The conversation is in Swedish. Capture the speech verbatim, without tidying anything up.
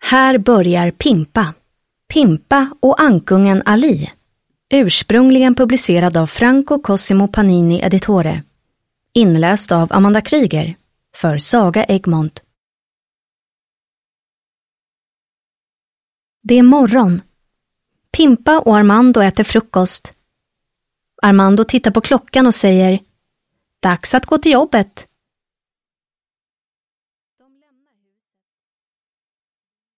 Här börjar Pimpa. Pimpa och ankungen Ali. Ursprungligen publicerad av Franco Cosimo Panini Editore. Inläst av Amanda Kryger för Saga Egmont. Det är morgon. Pimpa och Armando äter frukost. Armando tittar på klockan och säger: Dags att gå till jobbet.